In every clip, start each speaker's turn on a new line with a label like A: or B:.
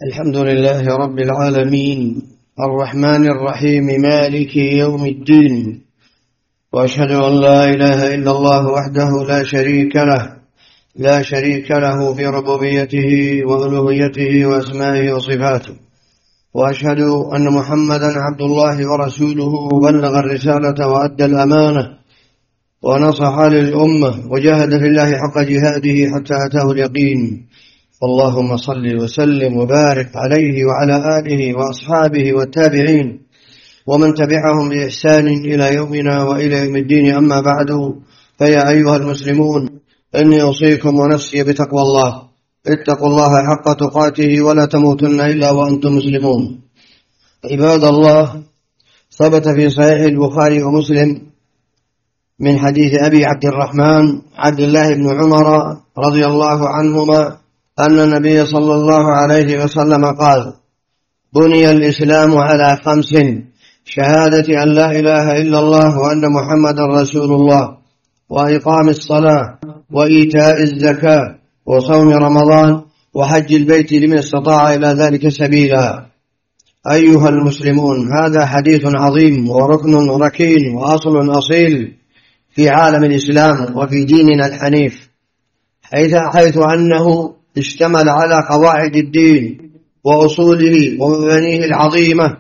A: الحمد لله رب العالمين الرحمن الرحيم مالك يوم الدين، وأشهد أن لا إله إلا الله وحده لا شريك له في ربوبيته وألوهيته وأسمائه وصفاته، وأشهد أن محمدا عبد الله ورسوله بلغ الرسالة وأدى الأمانة ونصح للأمة وجاهد في الله حق جهاده حتى أتاه اليقين. اللهم صل وسلم وبارك عليه وعلى آله وأصحابه والتابعين ومن تبعهم بإحسان إلى يومنا وإلى يوم الدين. أما بعد، فيا أيها المسلمون، إني أوصيكم ونفسي بتقوى الله. اتقوا الله حق تقاته ولا تموتن إلا وأنتم مسلمون. عباد الله، ثبت في صحيح البخاري ومسلم من حديث أبي عبد الرحمن عبد الله بن عمر رضي الله عنهما أن النبي صلى الله عليه وسلم قال: بني الإسلام على 5: شهادة أن لا إله إلا الله وأن محمدا رسول الله، وإقام الصلاة، وإيتاء الزكاة، وصوم رمضان، وحج البيت لمن استطاع إلى ذلك سبيلا. أيها المسلمون، هذا حديث عظيم وركن ركين وأصل أصيل في عالم الإسلام وفي ديننا الحنيف، حيث أنه اشتمل على قواعد الدين وأصوله ومبانيه العظيمة: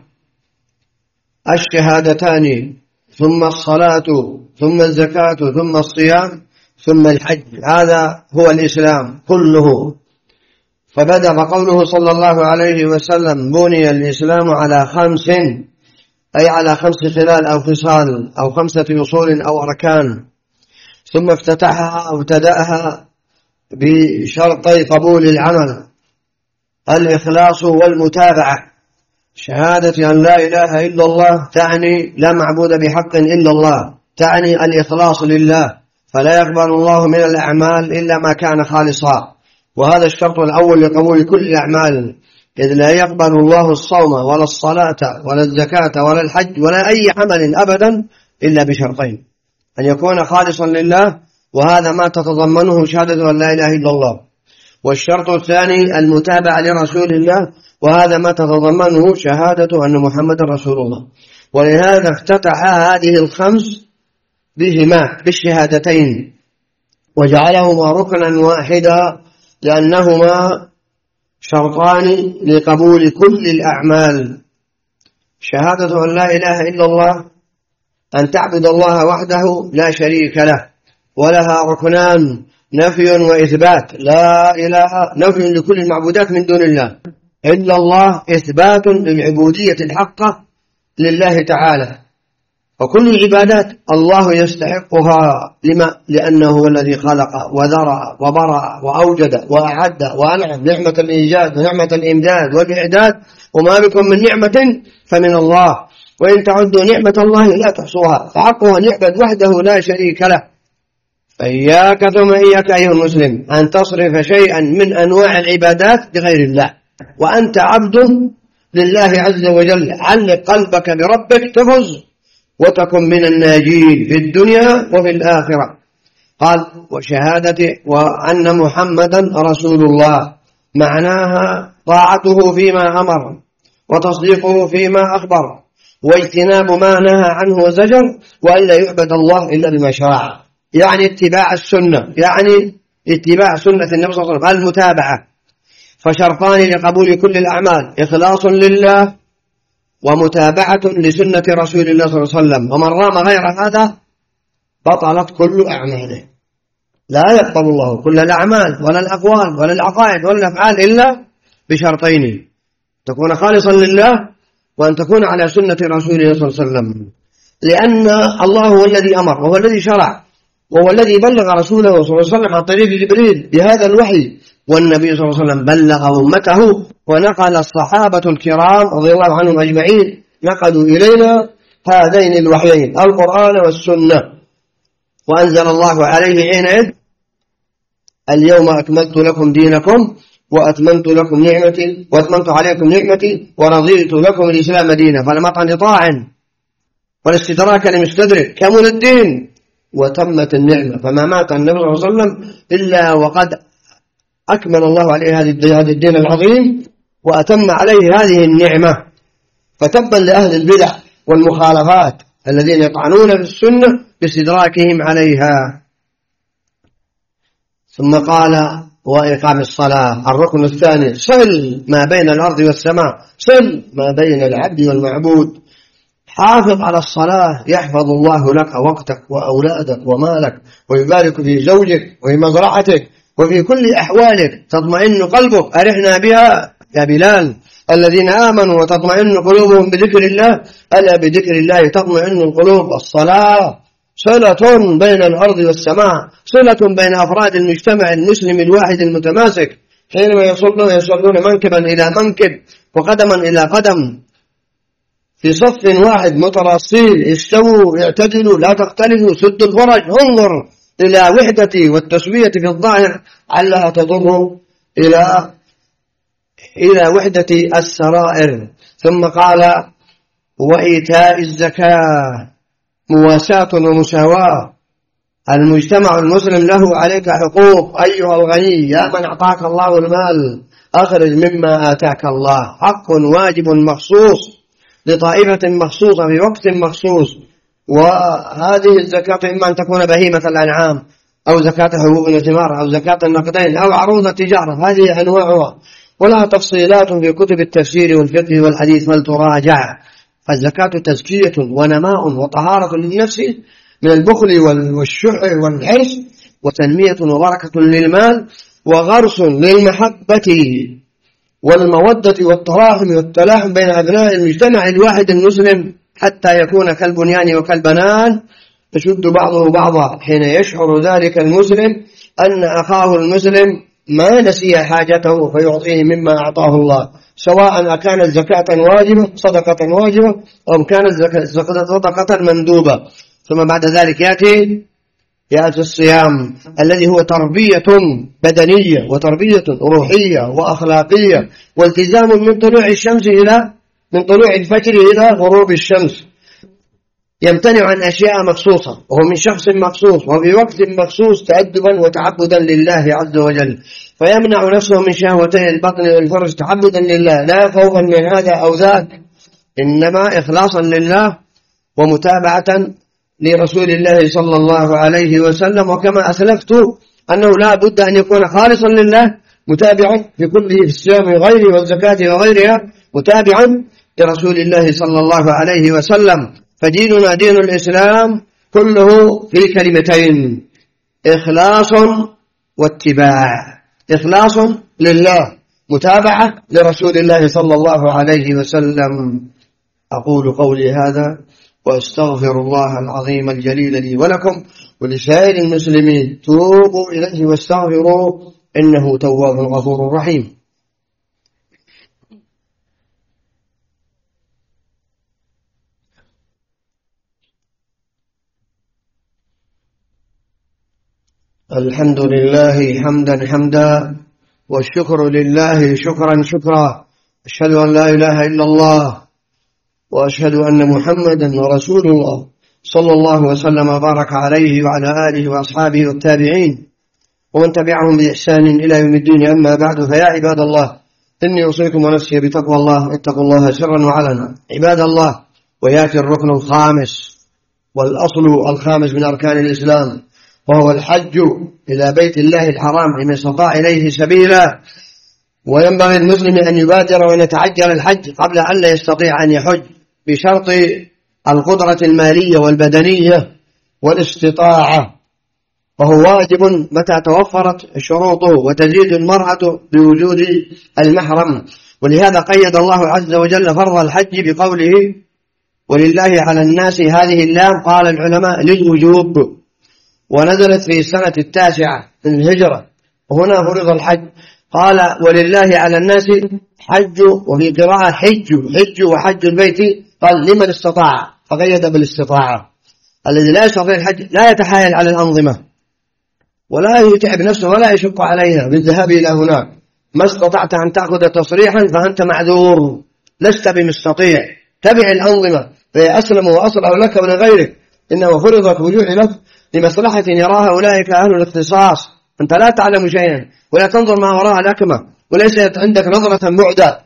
A: الشهادتان، ثم الصلاة، ثم الزكاة، ثم الصيام، ثم الحج. هذا هو الإسلام كله. فبدأ قوله صلى الله عليه وسلم: بني الإسلام على 5، أي على 5 خلال أو خصال أو 5 أصول أو أركان. ثم افتتحها أو ابتدأها بشرطي قبول العمل: الإخلاص والمتابعة. شهادة أن لا إله إلا الله تعني لا معبود بحق إلا الله، تعني الإخلاص لله، فلا يقبل الله من الأعمال إلا ما كان خالصا، وهذا الشرط الأول لقبول كل الأعمال، إذ لا يقبل الله الصوم ولا الصلاة ولا الزكاة ولا الحج ولا أي عمل أبدا إلا بشرطين: أن يكون خالصا لله، وهذا ما تتضمنه شهادة أن لا إله إلا الله. والشرط الثاني المتابعة لرسول الله، وهذا ما تتضمنه شهادة أن محمد رسول الله. ولهذا افتتح هذه 5 بهما بالشهادتين، وجعلهما ركنا واحدا، لأنهما شرطان لقبول كل الأعمال. شهادة أن لا إله إلا الله أن تعبد الله وحده لا شريك له، ولها ركنان: نفي وإثبات. لا إله نفي لكل المعبودات من دون الله إلا الله، إثبات للعبودية الحقة لله تعالى. وكل العبادات الله يستحقها لأنه هو الذي خلق وذرع وبرع وأوجد وأعد وأنعم، نعمة الإيجاد ونعمة الإمداد والإعداد، وما بكم من نعمة فمن الله، وإن تعدوا نعمة الله لا تحصوها، فحقه أن يعبد وحده لا شريك له. فإياك ثم إياك أيها المسلم أن تصرف شيئا من أنواع العبادات لغير الله، وأنت عبد لله عز وجل. علق قلبك بربك تفز وتكن من الناجين في الدنيا وفي الآخرة. قال: وشهادة وأن محمدا رسول الله، معناها طاعته فيما أمر، وتصديقه فيما أخبر، واجتناب ما نهى عنه وزجر، وألا يعبد الله إلا بما شرع، يعني اتباع السنة، يعني اتباع سنة النبي صلى الله عليه وسلم، المتابعة. فشرطان لقبول كل الأعمال: إخلاص لله، ومتابعة لسنة رسول الله صلى الله عليه وسلم. ومن رام غير هذا بطلت كل أعماله. لا يقبل الله كل الأعمال ولا الأقوال ولا العقائد ولا الأفعال إلا بشرطين: تكون خالصا لله، وأن تكون على سنة رسول الله صلى الله عليه وسلم، لأن الله هو الذي أمر وهو الذي شرع، وهو الذي بلغ رسوله صلى الله عليه وسلم عن طريق جبريل بهذا الوحي. والنبي صلى الله عليه وسلم بلغ أمته، ونقل الصحابة الكرام رضي الله عنهم أجمعين، نقلوا إلينا هذين الوحيين، القرآن والسنة. وأنزل الله عليه حين: اليوم أكملت لكم دينكم وأتممت عليكم نعمتي ورضيت لكم الإسلام دينا. فلم أطعن طاع ولا استدراك لمستدرك، كمل الدين وتمت النعمة. فما مات النبي صلى الله عليه وسلم إلا وقد أكمل الله عليه هذا الدين العظيم وأتم عليه هذه النعمة. فتبا لأهل البدع والمخالفات الذين يطعنون في السنة باستدراكهم عليها. ثم قال: وإقام الصلاة، الركن الثاني، صل ما بين الأرض والسماء، صل ما بين العبد والمعبود. حافظ على الصلاة يحفظ الله لك وقتك وأولادك ومالك، ويبارك في زوجك وفي مزرعتك وفي كل أحوالك، تطمئن قلبك. أرحنا بها يا بلال. الذين آمنوا وتطمئن قلوبهم بذكر الله، ألا بذكر الله تطمئن القلوب. الصلاة صلة بين الأرض والسماء، صلة بين أفراد المجتمع المسلم الواحد المتماسك. حينما يصلون منكبا إلى منكب وقدما إلى قدم في صف واحد متراصين، استووا اعتدلوا لا تختلفوا، سدوا الفرج. انظر إلى وحدة والتسوية في الظاهر علها تضر إلى وحدة السرائر. ثم قال: وإيتاء الزكاة، مواساة ومساواة. المجتمع المسلم له عليك حقوق أيها الغني، يا من أعطاك الله المال أخرج مما آتاك الله. حق واجب مخصوص لطائفة مخصوصة في وقت مخصوص. وهذه الزكاة إما أن تكون بهيمة الأنعام، أو زكاة حبوب الثمار، أو زكاة النقدين، أو عروض التجارة. هذه أنواعها ولها تفصيلات في كتب التفسير والفقه والحديث فلتراجع. فالزكاة تزكية ونماء وطهارة للنفس من البخل والشح والحرص، وتنمية وبركة للمال، وغرس للمحبة والمودة والتراحم والتلاحم بين أبناء المجتمع الواحد المسلم، حتى يكون كالبنيان وكالبنان تشد بعضه بعضا. حين يشعر ذلك المسلم أن أخاه المسلم ما نسي حاجته فيعطيه مما أعطاه الله، سواء أكانت زكاة واجبة صدقة واجبة أو كانت صدقة مندوبة. ثم بعد ذلك يأتي الصيام الذي هو تربية بدنية وتربية روحية وأخلاقية، والتزام من طلوع الفجر إلى غروب الشمس. يمتنع عن أشياء مخصوصة وهو من شخص مخصوص وفي وقت مخصوص تأدبا وتعبدا لله عز وجل، فيمنع نفسه من شهوتي البطن والفرج تعبدا لله، لا خوفا من هذا أو ذاك، إنما إخلاصا لله ومتابعة لرسول الله صلى الله عليه وسلم. وكما أسلفت أنه لا بد أن يكون خالصا لله، متابعا في كل الصيام وغيره والزكاة وغيرها، متابعا لرسول الله صلى الله عليه وسلم. فديننا دين الإسلام كله في كلمتين: إخلاص واتباع. إخلاص لله، متابعة لرسول الله صلى الله عليه وسلم. أقول قولي هذا وأستغفر الله العظيم الجليل لي ولكم ولسائر المسلمين. توبوا إليه واستغفروا إنه تواب غفور رحيم. الحمد لله حمدا حمدا، والشكر لله شكرا شكرا. أشهد أن لا إله إلا الله، وأشهد أن محمدا رسول الله صلى الله وسلم وبارك عليه وعلى آله وأصحابه والتابعين ومن تبعهم بإحسان إلى يوم الدين. أما بعد، فيا عباد الله، إني أوصيكم ونفسي بتقوى الله. اتقوا الله سرا وعلنا عباد الله. ويأتي الركن الخامس والأصل الخامس من أركان الإسلام، وهو الحج إلى بيت الله الحرام لمن استطاع إليه سبيلا. وينبغي المسلم أن يبادر وأن يتعجل الحج قبل أن لا يستطيع أن يحج، بشرط القدرة المالية والبدنية والاستطاعة، وهو واجب متى توفرت شروطه، وتزيد المرأة بوجود المحرم. ولهذا قيد الله عز وجل فرض الحج بقوله: ولله على الناس. هذه اللام قال العلماء للوجوب، ونزلت في السنة 9 من الهجرة، وهنا فرض الحج. قال: ولله على الناس حج، وفي قراءة حج وحج البيت، قال لمن استطاع، فقيد بالاستطاعة. الذي لا يستطيع الحج لا يتحايل على الأنظمة ولا يتعب نفسه ولا يشق عليها بالذهاب إلى هناك. ما استطعت أن تأخذ تصريحا فأنت معذور، لست بمستطيع. تبع الأنظمة فهي أسلم وأصلح لك ولغيرك، إنما فرضت وجوه لك لمصلحة يراها أولئك أهل الاختصاص. أنت لا تعلم شيئا ولا تنظر ما وراء الأكمة، وليس عندك نظرة بعدة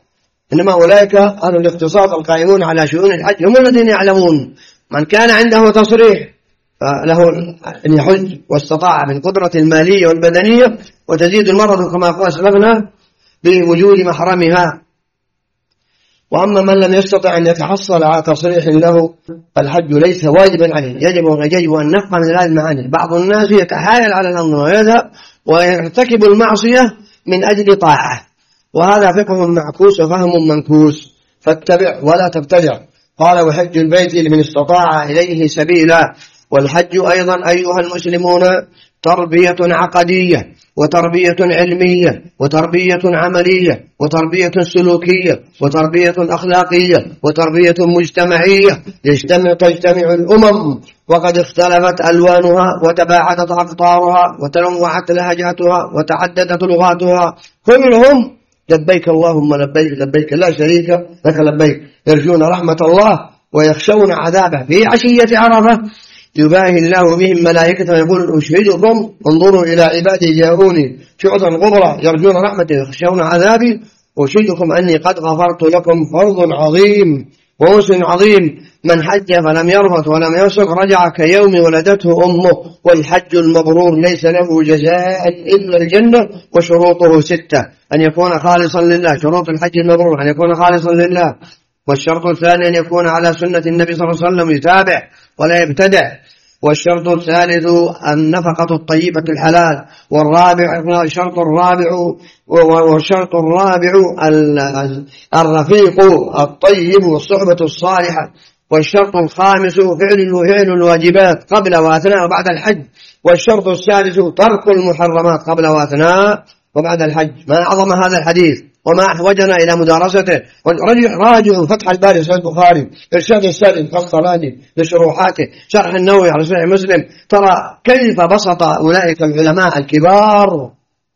A: إنما أولئك أهل الاختصاص القائمون على شؤون الحج هم الذين يعلمون. من كان عنده تصريح فله أن يحج واستطاع من قدرة المالية والبدنية، وتزيد المرض كما قال سلفنا بوجود محرمها. وأما من لم يستطع أن يتحصل على تصريح له فالحج ليس واجبا عليه، يجب أن نفهم من هذه المعاني. بعض الناس يتحايل على الأمر ويذهب ويرتكب المعصية من أجل طاعة، وهذا فقه معكوس وفهم منكوس، فاتبع ولا تبتدع. قال وحج البيت لمن استطاع إليه سبيلا. والحج أيضا أيها المسلمون تربية عقدية وتربية علمية وتربية عملية وتربية سلوكية وتربية أخلاقية وتربية مجتمعية. تجتمع الأمم وقد اختلفت ألوانها وتباعدت أقطارها وتنوعت لهجاتها وتعددت لغاتها، كلهم لبيك اللهم لبيك لبيك لا شريك لك لبيك، يرجون رحمة الله ويخشون عذابه. في عشية عرفة يباهي الله بهم ملائكة ويقول أشهدكم انظروا إلى عبادي جاءوني شعثا غبرا يرجون رحمتي ويخشون عذابي، أشهدكم أني قد غفرت لكم فرض عظيم ووسع عظيم. من حج فلم يرفث ولم يفسق رجع كيوم ولدته أمه. والحج المبرور ليس له جزاء إلا الجنة، وشروطه 6: أن يكون خالصا لله. شروط الحج المبرور أن يكون خالصا لله. والشرط الثاني أن يكون على سنة النبي صلى الله عليه وسلم يتابع ولا يبتدع. والشرط الثالث النفقة الطيبة الحلال. والشرط الرابع الرفيق الطيب والصحبة الصالحة. والشرط الخامس فعل الواجبات قبل وأثناء وبعد الحج. والشرط السادس ترك المحرمات قبل وأثناء وبعد الحج. ما أعظم هذا الحديث وما أحوجنا إلى مدارسته. راجعوا فتح الباري صحيح البخاري، إرشاد السالم كالصلاني لشروحاته، شرح النووي على صحيح مسلم. ترى كيف بسط أولئك العلماء الكبار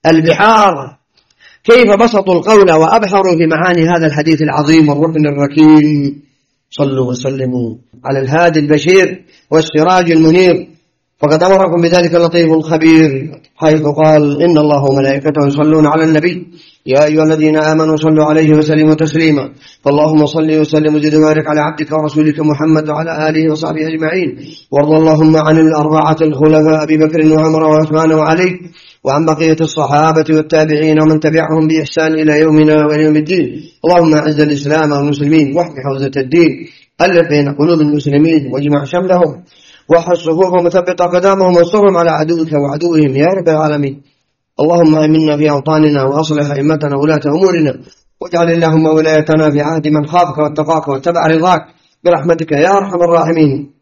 A: البحار، كيف بسطوا القول وأبحروا في معاني هذا الحديث العظيم والركن الركين. صلوا وسلموا على الهادي البشير والسراج المنير. فقد أمركم بذلك اللطيف الخبير حيث قال إن الله وملائكته يصلون على النبي يا أيها الذين آمنوا صلوا عليه وسلموا تسليما. فاللهم صل وسلم وزد وبارك على عبدك ورسولك محمد وعلى آله وصحبه أجمعين. وارض اللهم عن الأربعة الخلفاء أبي بكر وعمر وعثمان وعلي، وعن بقية الصحابة والتابعين ومن تبعهم بإحسان إلى يومنا وإلى يوم الدين. اللهم أعز الإسلام والمسلمين واحمِ حوزة الدين، ألف بين قلوب المسلمين واجمع شملهم، وحص صفوفهم وثبت أقدامهم وانصرهم على عدوك وعدوهم يا رب العالمين. اللهم آمنا في أوطاننا وأصلح أئمتنا وولاة أمورنا، واجعل اللهم ولايتنا في عهد من خافك واتقاك واتبع رضاك برحمتك يا أرحم الراحمين.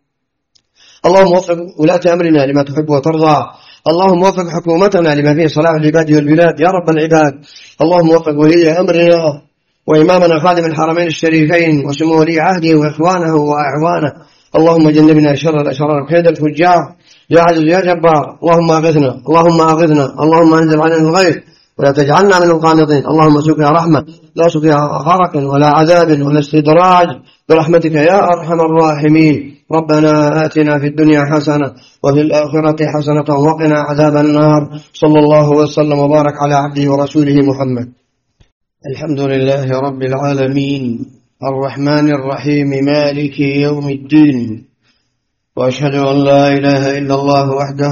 A: اللهم وفق ولاة أمرنا لما تحب وترضى. اللهم وفق حكومتنا لما فيه صلاح العباد والبلاد يا رب العباد. اللهم وفق ولي أمرنا وإمامنا خادم الحرمين الشريفين وسمو ولي عهده وإخوانه وأعوانه. اللهم جنبنا شر الأشرار وكيد الفجار يا عزيز يا جبار. اللهم أغثنا اللهم أغثنا اللهم أنزل علينا الغيث ولا تجعلنا من القانطين. اللهم سقيا رحمة لا سقيا غرق ولا عذاب ولا استدراج برحمتك يا أرحم الراحمين. ربنا آتنا في الدنيا حسنة وفي الآخرة حسنة وقنا عذاب النار. صلى الله وسلم وبارك على عبده ورسوله محمد. الحمد لله رب العالمين الرحمن الرحيم مالك يوم الدين، وأشهد أن لا إله إلا الله وحده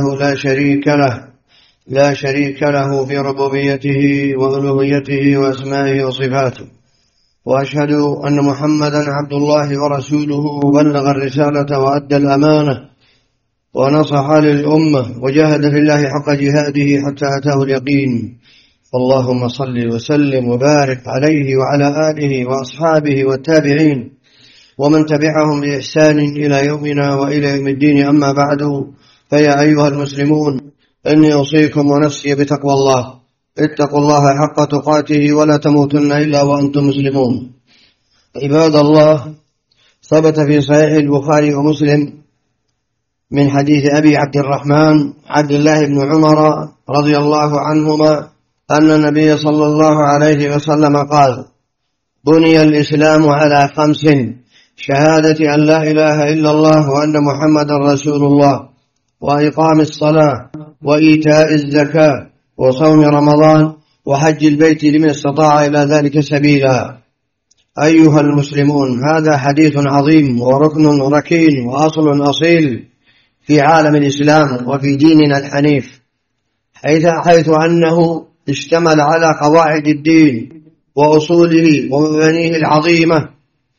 A: لا شريك له في ربوبيته وألوهيته وأسمائه وصفاته، وأشهد أن محمدا عبد الله ورسوله بلغ الرسالة وأدى الأمانة ونصح للأمة وجاهد في الله حق جهاده حتى أتاه اليقين. اللهم صل وسلم وبارك عليه وعلى آله وأصحابه والتابعين ومن تبعهم بإحسان إلى يومنا وإلى يوم الدين. أما بعد، فيا أيها المسلمون، إني أوصيكم ونفسي بتقوى الله. اتقوا الله حق تقاته ولا تموتن إلا وأنتم مسلمون. عباد الله، ثبت في صحيح البخاري ومسلم من حديث أبي عبد الرحمن عبد الله بن عمر رضي الله عنهما أن النبي صلى الله عليه وسلم قال: بني الإسلام على 5: شهادة أن لا إله إلا الله وأن محمد رسول الله، وإقام الصلاة، وإيتاء الزكاة، وصوم رمضان، وحج البيت لمن استطاع إلى ذلك سبيلا. أيها المسلمون، هذا حديث عظيم وركن ركين وأصل أصيل في عالم الإسلام وفي ديننا الحنيف، حيث أنه اشتمل على قواعد الدين وأصوله ومبانيه العظيمة: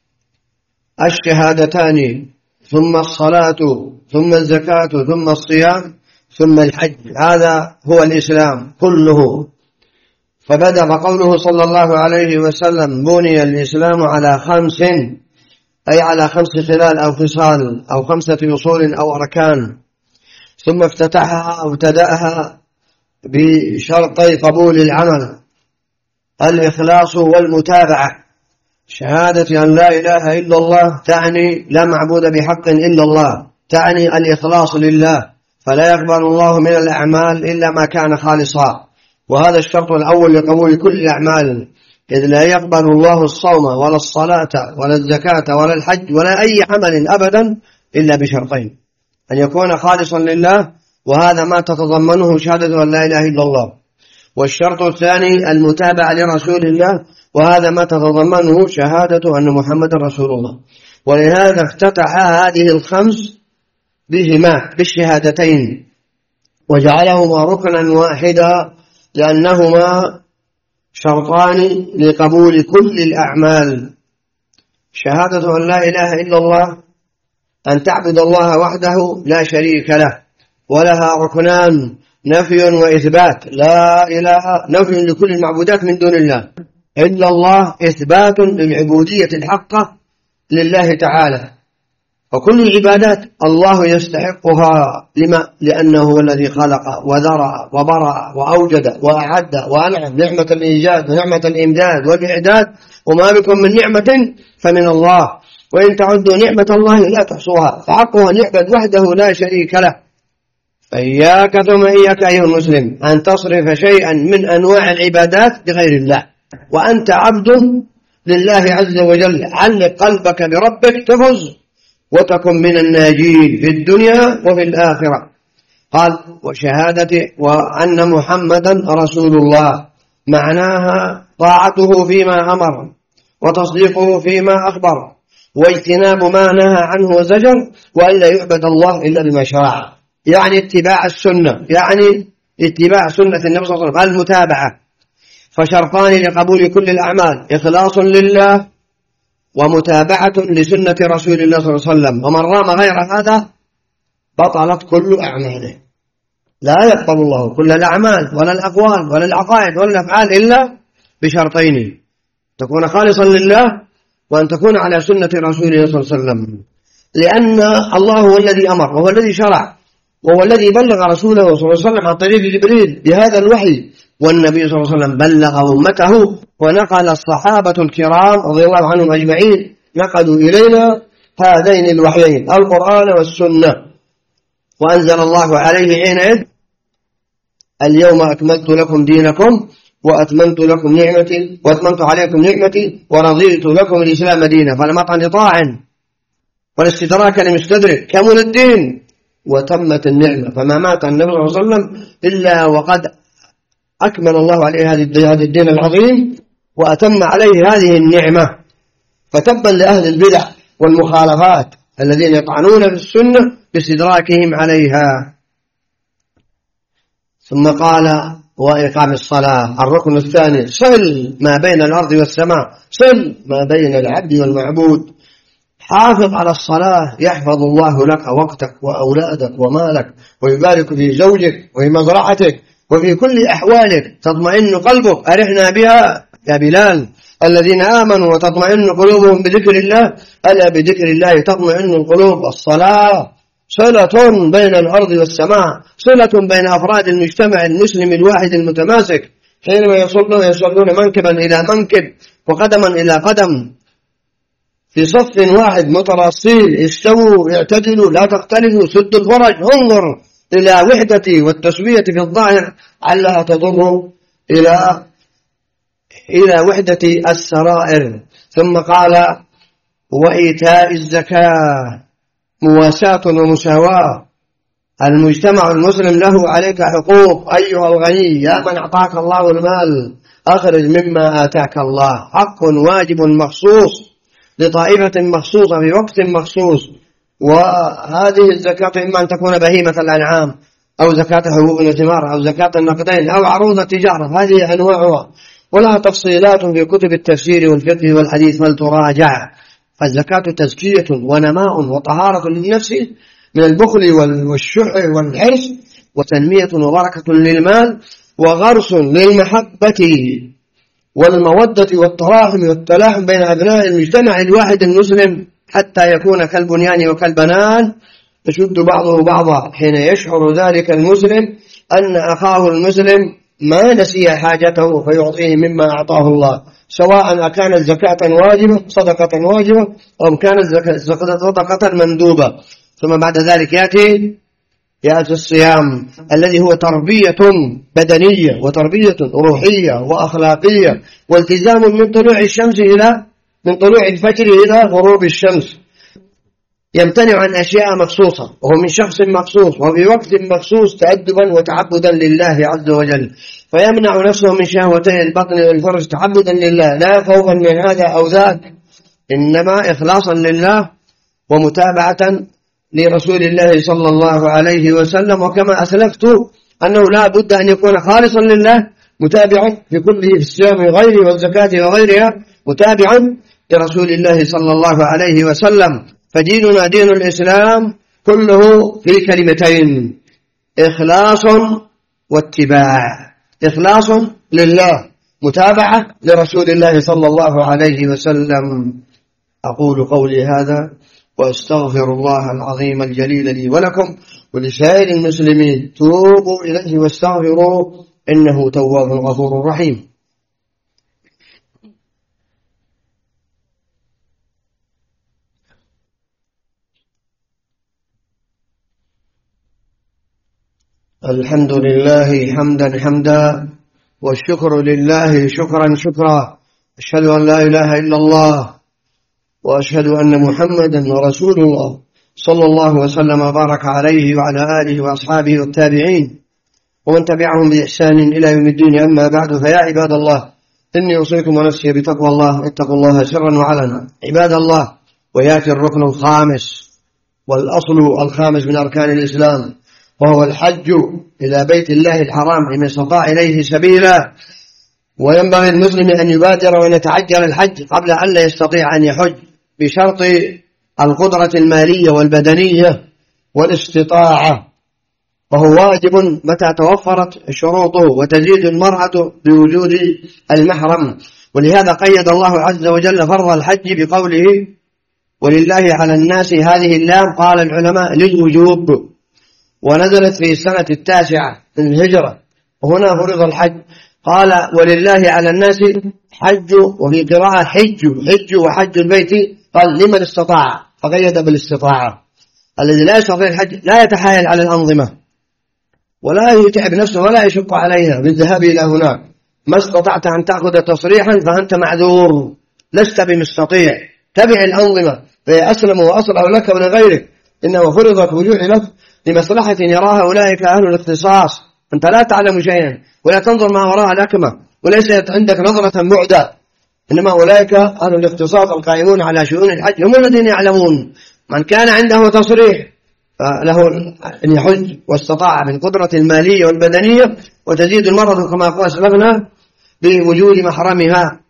A: الشهادتان، ثم الصلاة، ثم الزكاة، ثم الصيام، ثم الحج. هذا هو الإسلام كله. فبدأ قوله صلى الله عليه وسلم: بني الإسلام على 5، أي على 5 خلال أو خصال أو 5 أصول أو أركان. ثم افتتحها أو ابتدأها بشرطي قبول العمل: الإخلاص والمتابعة. شهادة أن لا إله إلا الله تعني لا معبود بحق إلا الله، تعني الإخلاص لله، فلا يقبل الله من الأعمال إلا ما كان خالصا، وهذا الشرط الأول لقبول كل الأعمال، إذ لا يقبل الله الصوم ولا الصلاة ولا الزكاة ولا الحج ولا أي عمل أبدا إلا بشرطين: أن يكون خالصا لله، وهذا ما تتضمنه شهادة أن لا إله إلا الله. والشرط الثاني المتابعة لرسول الله، وهذا ما تتضمنه شهادة أن محمد رسول الله. ولهذا افتتح هذه ال5 بهما بالشهادتين، وجعلهما ركنا واحدا، لأنهما شرطان لقبول كل الأعمال. شهادة أن لا إله إلا الله أن تعبد الله وحده لا شريك له، ولها ركنان: نفي وإثبات. لا إله نفي لكل المعبودات من دون الله، إلا الله إثبات للعبودية الحقة لله تعالى، وكل العبادات الله يستحقها لأنه هو الذي خلق وذرع وبرع وأوجد وأعد وأنعم، نعمة الإيجاد ونعمة الإمداد والإعداد، وما بكم من نعمة فمن الله، وإن تعدوا نعمة الله لا تحصوها، فحقه أن يعبد وحده لا شريك له. فإياك ثم إياك أيها المسلم أن تصرف شيئا من أنواع العبادات لغير الله، وأنت عبد لله عز وجل. علق قلبك بربك تفز وتكن من الناجين في الدنيا وفي الآخرة. قال: وشهادة وأن محمدا رسول الله، معناها طاعته فيما أمر وتصديقه فيما أخبر، واجتناب ما نهى عنه وزجر، وأن لا يعبد الله إلا بما شرع، يعني اتباع السنة، يعني اتباع سنة النبي صلى الله عليه وسلم، المتابعة. فشرطان لقبول كل الأعمال: إخلاص لله ومتابعة لسنة رسول الله صلى الله عليه وسلم. ومن رام غير هذا بطلت كل أعماله. لا يقبل الله كل الأعمال ولا الأقوال ولا العقائد ولا الأفعال إلا بشرطين: تكون خالصا لله، وأن تكون على سنة رسول الله صلى الله عليه وسلم، لأن الله هو الذي أمر وهو الذي شرع وهو الذي بلغ رسوله صلى الله عليه وسلم عن طريق جبريل بهذا الوحي، والنبي صلى الله عليه وسلم بلغ أمته، ونقل الصحابة الكرام رضي الله عنهم أجمعين نقلوا إلينا هذين الوحيين القرآن والسنة. وأنزل الله عليه حينئذ: اليوم أكملت لكم دينكم وأتممت عليكم نعمتي ورضيت لكم الإسلام دينا. فلم أطعن طاع ولا استدراك لمستدرك، كمل الدين وتمت النعمة. فما مات النبي صلى الله عليه وسلم إلا وقد أكمل الله عليه هذا الدين العظيم وأتم عليه هذه النعمة. فتبا لأهل البدع والمخالفات الذين يطعنون في السنة باستدراكهم عليها. ثم قال: وإقام الصلاة، الركن الثاني: صل ما بين الأرض والسماء، صل ما بين العبد والمعبود. حافظ على الصلاة يحفظ الله لك وقتك وأولادك ومالك، ويبارك في زوجك وفي مزرعتك وفي كل أحوالك، تطمئن قلبك. أرحنا بها يا بلال: الذين آمنوا وتطمئن قلوبهم بذكر الله، ألا بذكر الله تطمئن القلوب. الصلاة صلة بين الأرض والسماء، صلة بين أفراد المجتمع المسلم الواحد المتماسك، حينما يصلون منكبا إلى منكب وقدما إلى قدم في صف واحد متراصين، استووا اعتدلوا لا تختلفوا، سدوا الفرج. انظر إلى وحدة والتسوية في الظاهر علها تضر إلى وحدة السرائر. ثم قال: وإيتاء الزكاة، مواساة ومساواة. المجتمع المسلم له عليك حقوق أيها الغني، يا من أعطاك الله المال أخرج مما آتاك الله. حق واجب مخصوص لطائفة مخصوصة في وقت مخصوص. وهذه الزكاة إما أن تكون بهيمة الأنعام أو زكاة حبوب الثمار أو زكاة النقدين أو عروض التجارة، هذه أنواعها ولها تفصيلات في كتب التفسير والفقه والحديث فلتراجع. فالزكاة تزكية ونماء وطهارة للنفس من البخل والشح والحرص، وتنمية وبركة للمال، وغرس للمحبة والمودة والتراحم والتلاحم بين أبناء المجتمع الواحد المسلم، حتى يكون كالبنيان وكالبنان يشد بعضه بعضا حين يشعر ذلك المسلم أن أخاه المسلم ما نسي حاجته فيعطيه مما أعطاه الله، سواء أكانت زكاة واجبة صدقة واجبة أو كانت صدقة مندوبة. ثم بعد ذلك يأتي الصيام الذي هو تربية بدنية وتربية روحية وأخلاقية، والتزام من طلوع الفجر إلى غروب الشمس، يمتنع عن أشياء مخصوصة وهو من شخص مخصوص وفي وقت مخصوص تأدبا وتعبدا لله عز وجل، فيمنع نفسه من شهوتي البطن والفرج تعبدا لله لا خوفا من هذا أو ذاك، إنما إخلاصا لله ومتابعة لرسول الله صلى الله عليه وسلم. وكما أسلفت أنه لا بد أن يكون خالصا لله متابعا في كل الصيام وغيره والزكاة وغيرها متابعا لرسول الله صلى الله عليه وسلم. فديننا دين الإسلام كله في كلمتين: إخلاص واتباع. إخلاص لله، متابعة لرسول الله صلى الله عليه وسلم. أقول قولي هذا وأستغفر الله العظيم الجليل لي ولكم ولسائر المسلمين، توبوا إليه واستغفروه إنه تواب غفور رحيم. الحمد لله حمدا حمدا، والشكر لله شكرا شكرا. أشهد أن لا إله إلا الله وأشهد أن محمدا رسول الله صلى الله وسلم وبارك عليه وعلى آله وأصحابه والتابعين ومن تبعهم بإحسان إلى يوم الدين. أما بعد، فيا عباد الله، إني أوصيكم ونفسي بتقوى الله. اتقوا الله سرا وعلنا عباد الله. ويأتي الركن الخامس والأصل الخامس من أركان الإسلام، وهو الحج إلى بيت الله الحرام لمن استطاع إليه سبيلا. وينبغي المسلم أن يبادر وأن يتعجل الحج قبل أن لا يستطيع أن يحج، بشرط القدرة المالية والبدنية والاستطاعة، وهو واجب متى توفرت شروطه، وتزيد المرأة بوجود المحرم. ولهذا قيد الله عز وجل فرض الحج بقوله: ولله على الناس. هذه اللام قال العلماء للوجوب، ونزلت في السنة 9 من الهجرة، وهنا فرض الحج. قال: ولله على الناس حج، وفي قراءة حج وحج البيت، قال لمن استطاع، فقيد بالاستطاعة. الذي لا يستطيع الحج لا يتحايل على الأنظمة ولا يتعب نفسه ولا يشق عليها بالذهاب إلى هناك. ما استطعت أن تأخذ تصريحا فأنت معذور، لست بمستطيع. تبع الأنظمة فهي أسلم وأصلح لك ولغيرك، إنما فرضت وجعلت لمصلحة يراها أولئك أهل الاختصاص. أنت لا تعلم شيئا ولا تنظر ما وراء الأكمة، وليس عندك نظرة بعدة، إنما أولئك أهل الاختصاص القائمون على شؤون الحج هم الذين يعلمون. من كان عنده تصريح فله أن يحج واستطاع من قدرة المالية والبدنية، وتزيد المرض كما أسلفنا بوجود محرمها.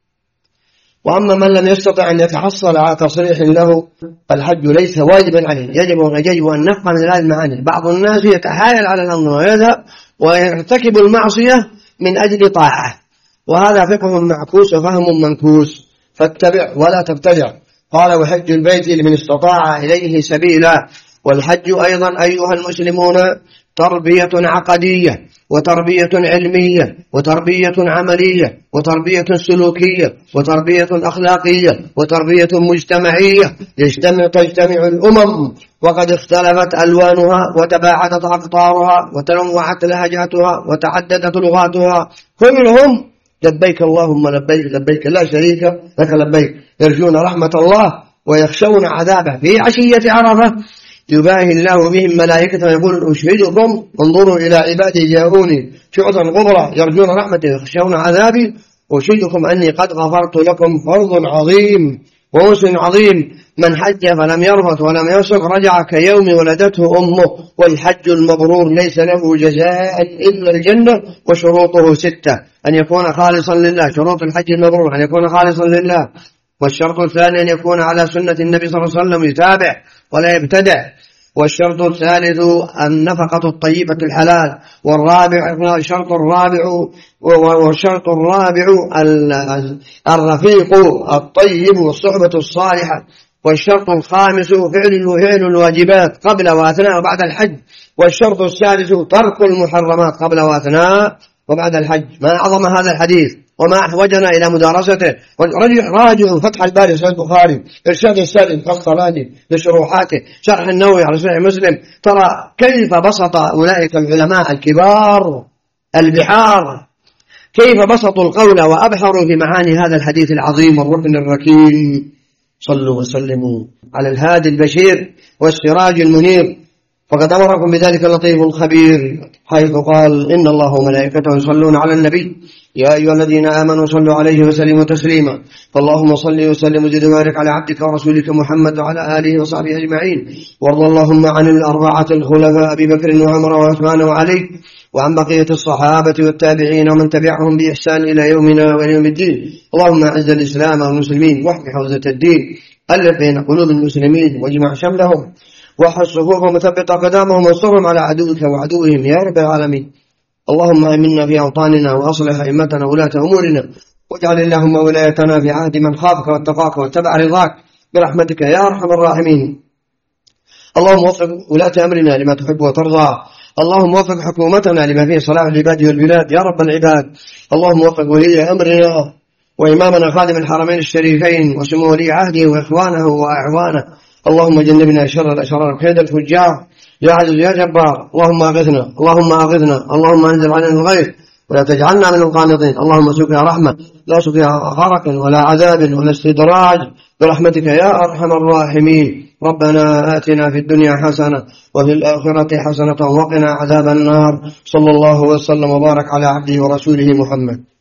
A: وأما من لم يستطع أن يتحصل على تصريح له فالحج ليس واجبا عليه، يجب أن نفهم من هذه المعاني. بعض الناس يتحايل على الأمر ويذهب ويرتكب المعصية من أجل طاعة، وهذا فقه معكوس وفهم منكوس، فاتبع ولا تبتدع. قال: وحج البيت لمن استطاع إليه سبيلا. والحج أيضا أيها المسلمون تربية عقدية وتربية علمية وتربية عملية وتربية سلوكية وتربية أخلاقية وتربية مجتمعية. تجتمع الأمم وقد اختلفت ألوانها وتباعدت أقطارها وتنوعت لهجاتها وتعددت لغاتها، كلهم لبيك اللهم لبيك لبيك لا شريك لك لبيك، يرجون رحمة الله ويخشون عذابه. في عشية عرفة يباهي الله بهم ملائكة ويقول أشهدكم انظروا إلى عبادي جاءوني شعثا غبرا يرجون رحمتي ويخشون عذابي أشهدكم أني قد غفرت لكم فرض عظيم ووسع عظيم من حج فلم يرفث ولم يفسق رجع كيوم ولدته أمه والحج المبرور ليس له جزاء إلا الجنة وشروطه 6 أن يكون خالصا لله. شروط الحج المبرور أن يكون خالصا لله، والشرط الثاني أن يكون على سنة النبي صلى الله عليه وسلم يتابع ولا يبتدع، والشرط الثالث النفقة الطيبة الحلال، والشرط الرابع الرفيق الطيب والصحبة الصالحة، والشرط الخامس فعل الواجبات قبل وأثناء وبعد الحج، والشرط السادس ترك المحرمات قبل وأثناء وبعد الحج. ما أعظم هذا الحديث وما أحوجنا إلى مدارسته. راجعوا فتح الباري صحيح البخاري، إرشاد السالم الخطراني لشروحاته، شرح النووي على صحيح مسلم. ترى كيف بسط أولئك العلماء الكبار البحار كيف بسطوا القول وأبحروا في معاني هذا الحديث العظيم والركن الركين. صلوا وسلموا على الهادي البشير والسراج المنير، فقد أمركم بذلك اللطيف الخبير حيث قال إن الله وملائكته يصلون على النبي يا أيها الذين آمنوا صلوا عليه وسلموا تسليما. فاللهم صل وسلم وزد وبارك على عبدك ورسولك محمد وعلى آله وصحبه أجمعين، وارض اللهم عن الأربعة الخلفاء أبي بكر وعمر وعثمان وعلي، وعن بقية الصحابة والتابعين ومن تبعهم بإحسان إلى يومنا ويوم الدين. اللهم أعز الإسلام والمسلمين واحمي حوزة الدين، ألف بين قلوب المسلمين واجمع شملهم، وحص صفوفهم وثبت أقدامهم وانصرهم على عدوك وعدوهم يا رب العالمين. اللهم آمنا في أوطاننا وأصلح أئمتنا وولاة أمورنا، واجعل اللهم ولايتنا في عهد من خافك واتقاك واتبع رضاك برحمتك يا أرحم الراحمين. اللهم وفق ولاة أمرنا لما تحب وترضى، اللهم وفق حكومتنا لما فيه صلاح العباد والبلاد يا رب العباد. اللهم وفق ولي أمرنا وإمامنا خادم الحرمين الشريفين وسمو ولي عهده وإخوانه وأعوانه. اللهم جنبنا شر الأشرار وكيد الفجار يا عزيز يا جبار. اللهم أغثنا اللهم أغثنا، اللهم أنزل علينا الغيث ولا تجعلنا من القانطين. اللهم سقيا رحمة لا سقيا غرق ولا عذاب ولا استدراج برحمتك يا أرحم الراحمين. ربنا آتنا في الدنيا حسنة وفي الآخرة حسنة وقنا عذاب النار. صلى الله وسلم وبارك على عبده ورسوله محمد.